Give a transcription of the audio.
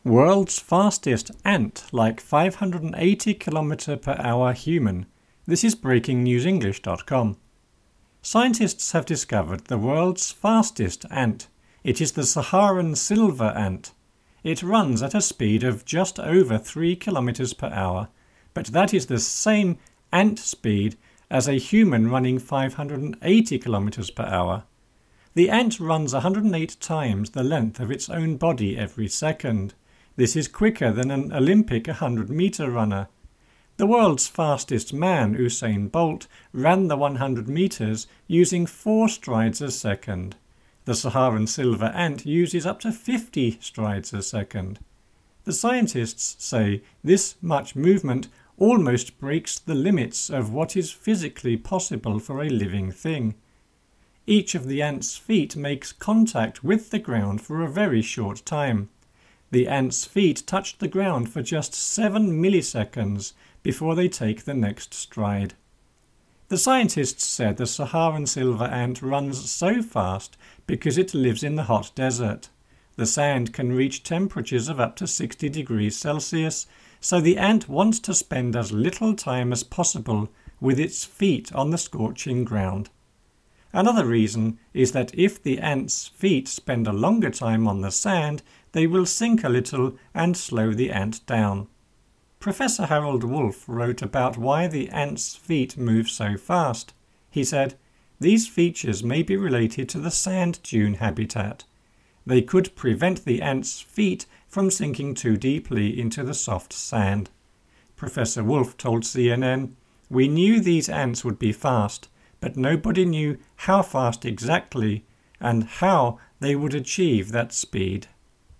World's fastest ant, like 580 km/h human. This is breakingnewsenglish.com. Scientists have discovered the world's fastest ant. It is the Saharan silver ant. It runs at a speed of just over 3 km/h, but that is the same ant speed as a human running 580 km/h. The ant runs 108 times the length of its own body every second. This is quicker than an Olympic 100-meter runner. The world's fastest man, Usain Bolt, ran the 100 meters using 4 strides a second. The Saharan silver ant uses up to 50 strides a second. The scientists say this much movement almost breaks the limits of what is physically possible for a living thing. Each of the ant's feet makes contact with the ground for a very short time. The ant's feet touch the ground for just 7 milliseconds before they take the next stride. The scientists said the Saharan silver ant runs so fast because it lives in the hot desert. The sand can reach temperatures of up to 60 degrees Celsius, so the ant wants to spend as little time as possible with its feet on the scorching ground. Another reason is that if the ant's feet spend a longer time on the sand, they will sink a little and slow the ant down. Professor Harold Wolff wrote about why the ant's feet move so fast. He said, "These features may be related to the sand dune habitat. They could prevent the ant's feet from sinking too deeply into the soft sand." Professor Wolff told CNN, "We knew these ants would be fast, but nobody knew how fast exactly and how they would achieve that speed."